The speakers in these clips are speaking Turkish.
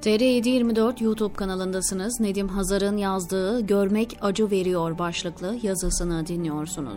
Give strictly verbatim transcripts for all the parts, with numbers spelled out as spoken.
T R yedi yirmi dört YouTube kanalındasınız. Nedim Hazar'ın yazdığı "Görmek acı veriyor" başlıklı yazısını dinliyorsunuz.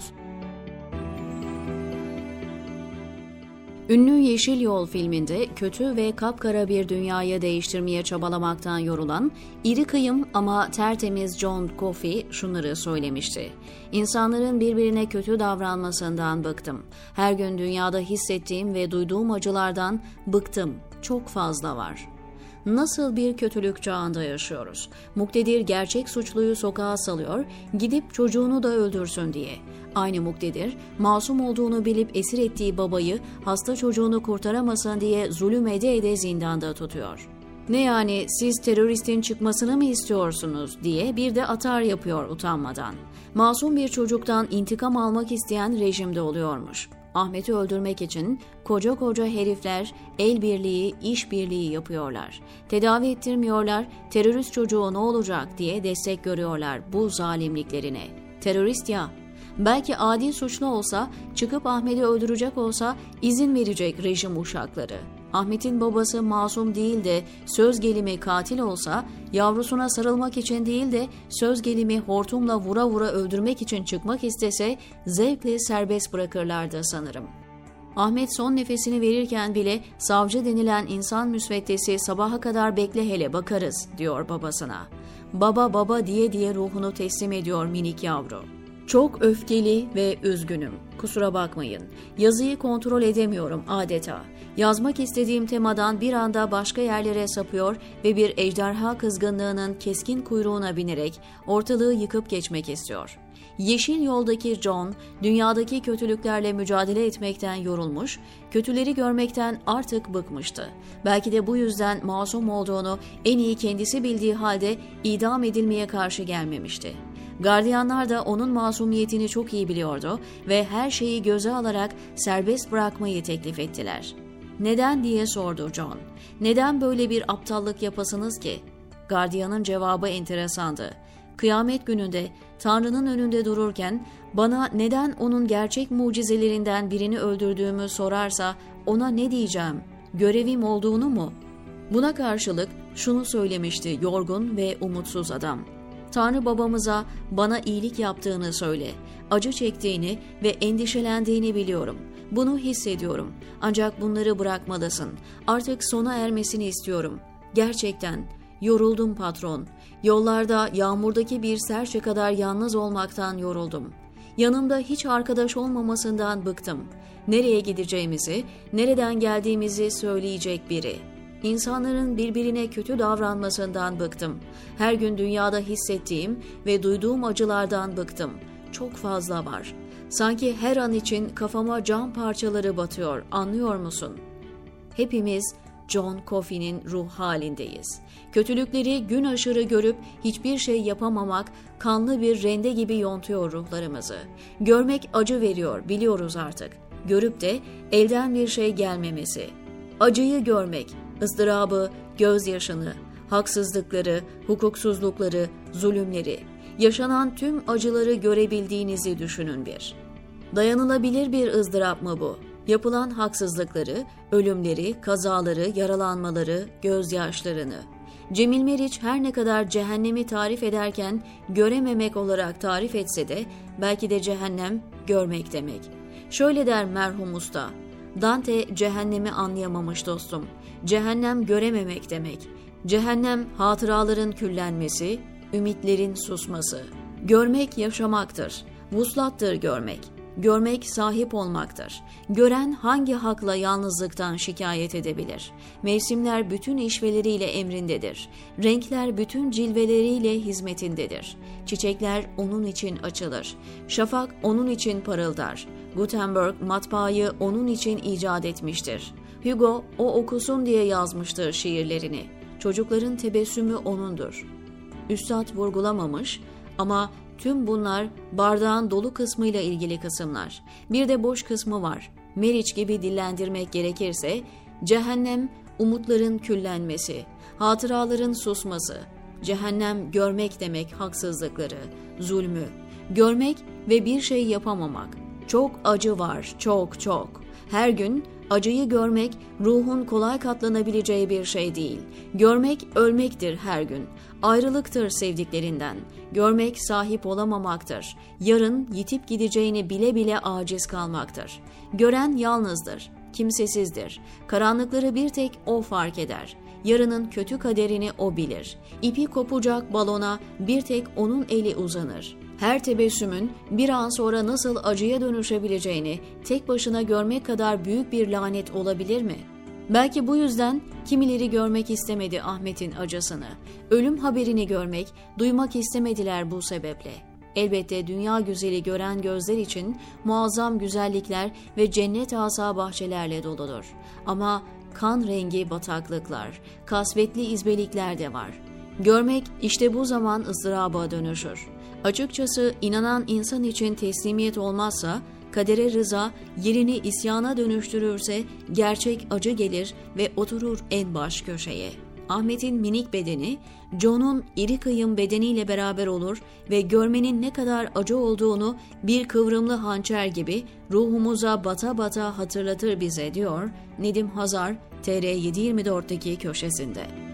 Ünlü Yeşil Yol filminde kötü ve kapkara bir dünyayı değiştirmeye çabalamaktan yorulan, iri kıyım ama tertemiz John Coffey şunları söylemişti. "İnsanların birbirine kötü davranmasından bıktım. Her gün dünyada hissettiğim ve duyduğum acılardan bıktım. Çok fazla var." Nasıl bir kötülük çağında yaşıyoruz? Muktedir gerçek suçluyu sokağa salıyor, gidip çocuğunu da öldürsün diye. Aynı muktedir, masum olduğunu bilip esir ettiği babayı, hasta çocuğunu kurtaramasın diye zulüm ede ede zindanda tutuyor. "Ne yani, siz teröristin çıkmasını mı istiyorsunuz?" diye bir de atar yapıyor utanmadan. Masum bir çocuktan intikam almak isteyen rejimde oluyormuş. Ahmet'i öldürmek için koca koca herifler el birliği, iş birliği yapıyorlar. Tedavi ettirmiyorlar, terörist çocuğu ne olacak diye destek görüyorlar bu zalimliklerine. Terörist ya. Belki adi suçlu olsa, çıkıp Ahmet'i öldürecek olsa izin verecek rejim uşakları. Ahmet'in babası masum değil de söz gelimi katil olsa, yavrusuna sarılmak için değil de söz gelimi hortumla vura vura öldürmek için çıkmak istese zevkle serbest bırakırlardı sanırım. Ahmet son nefesini verirken bile savcı denilen insan müsveddesi "Sabaha kadar bekle hele bakarız" diyor babasına. Baba baba diye diye ruhunu teslim ediyor minik yavru. "Çok öfkeli ve üzgünüm. Kusura bakmayın. Yazıyı kontrol edemiyorum adeta. Yazmak istediğim temadan bir anda başka yerlere sapıyor ve bir ejderha kızgınlığının keskin kuyruğuna binerek ortalığı yıkıp geçmek istiyor." Yeşil Yol'daki John, dünyadaki kötülüklerle mücadele etmekten yorulmuş, kötüleri görmekten artık bıkmıştı. Belki de bu yüzden masum olduğunu en iyi kendisi bildiği halde idam edilmeye karşı gelmemişti. Gardiyanlar da onun masumiyetini çok iyi biliyordu ve her şeyi göze alarak serbest bırakmayı teklif ettiler. "Neden?" diye sordu John. "Neden böyle bir aptallık yapasınız ki?" Gardiyanın cevabı enteresandı. "Kıyamet gününde Tanrı'nın önünde dururken bana neden onun gerçek mucizelerinden birini öldürdüğümü sorarsa ona ne diyeceğim? Görevim olduğunu mu?" Buna karşılık şunu söylemişti yorgun ve umutsuz adam. "Tanrı babamıza bana iyilik yaptığını söyle. Acı çektiğini ve endişelendiğini biliyorum. Bunu hissediyorum. Ancak bunları bırakmalısın. Artık sona ermesini istiyorum. Gerçekten. Yoruldum patron. Yollarda yağmurdaki bir serçe kadar yalnız olmaktan yoruldum. Yanımda hiç arkadaş olmamasından bıktım. Nereye gideceğimizi, nereden geldiğimizi söyleyecek biri. İnsanların birbirine kötü davranmasından bıktım. Her gün dünyada hissettiğim ve duyduğum acılardan bıktım. Çok fazla var. Sanki her an için kafama cam parçaları batıyor, anlıyor musun?" Hepimiz John Coffey'nin ruh halindeyiz. Kötülükleri gün aşırı görüp hiçbir şey yapamamak kanlı bir rende gibi yontuyor ruhlarımızı. Görmek acı veriyor, biliyoruz artık. Görüp de elden bir şey gelmemesi. Acıyı görmek, ızdırabı, gözyaşını, haksızlıkları, hukuksuzlukları, zulümleri, yaşanan tüm acıları görebildiğinizi düşünün bir. Dayanılabilir bir ızdırap mı bu? Yapılan haksızlıkları, ölümleri, kazaları, yaralanmaları, gözyaşlarını. Cemil Meriç her ne kadar cehennemi tarif ederken görememek olarak tarif etse de belki de cehennem görmek demek. Şöyle der merhum usta: "Dante cehennemi anlayamamış dostum. Cehennem görememek demek. Cehennem hatıraların küllenmesi, ümitlerin susması. Görmek yaşamaktır. Vuslattır görmek. Görmek sahip olmaktır. Gören hangi hakla yalnızlıktan şikayet edebilir? Mevsimler bütün işveleriyle emrindedir. Renkler bütün cilveleriyle hizmetindedir. Çiçekler onun için açılır. Şafak onun için parıldar. Gutenberg matbaayı onun için icat etmiştir. Hugo o okusun diye yazmıştır şiirlerini. Çocukların tebessümü onundur." Üstad vurgulamamış ama tüm bunlar bardağın dolu kısmıyla ilgili kısımlar. Bir de boş kısmı var. Meriç gibi dillendirmek gerekirse, cehennem umutların küllenmesi, hatıraların susması. Cehennem görmek demek haksızlıkları, zulmü. Görmek ve bir şey yapamamak. Çok acı var, çok çok. Her gün Acıyı görmek, ruhun kolay katlanabileceği bir şey değil. Görmek, ölmektir her gün. Ayrılıktır sevdiklerinden. Görmek, sahip olamamaktır. Yarın yitip gideceğini bile bile aciz kalmaktır. Gören yalnızdır, kimsesizdir. Karanlıkları bir tek o fark eder. Yarının kötü kaderini o bilir. İpi kopacak balona bir tek onun eli uzanır. Her tebessümün bir an sonra nasıl acıya dönüşebileceğini tek başına görmek kadar büyük bir lanet olabilir mi? Belki bu yüzden kimileri görmek istemedi Ahmet'in acısını. Ölüm haberini görmek, duymak istemediler bu sebeple. Elbette dünya güzeli gören gözler için muazzam güzellikler ve cennet asa bahçelerle doludur. Ama kan rengi bataklıklar, kasvetli izbelikler de var. Görmek işte bu zaman ızdıraba dönüşür. Açıkçası inanan insan için teslimiyet olmazsa, kadere rıza yerini isyana dönüştürürse gerçek acı gelir ve oturur en baş köşeye. Ahmet'in minik bedeni, John'un iri kıyım bedeniyle beraber olur ve görmenin ne kadar acı olduğunu bir kıvrımlı hançer gibi ruhumuza bata bata hatırlatır bize, diyor Nedim Hazar T R yedi yirmi dörtteki köşesinde.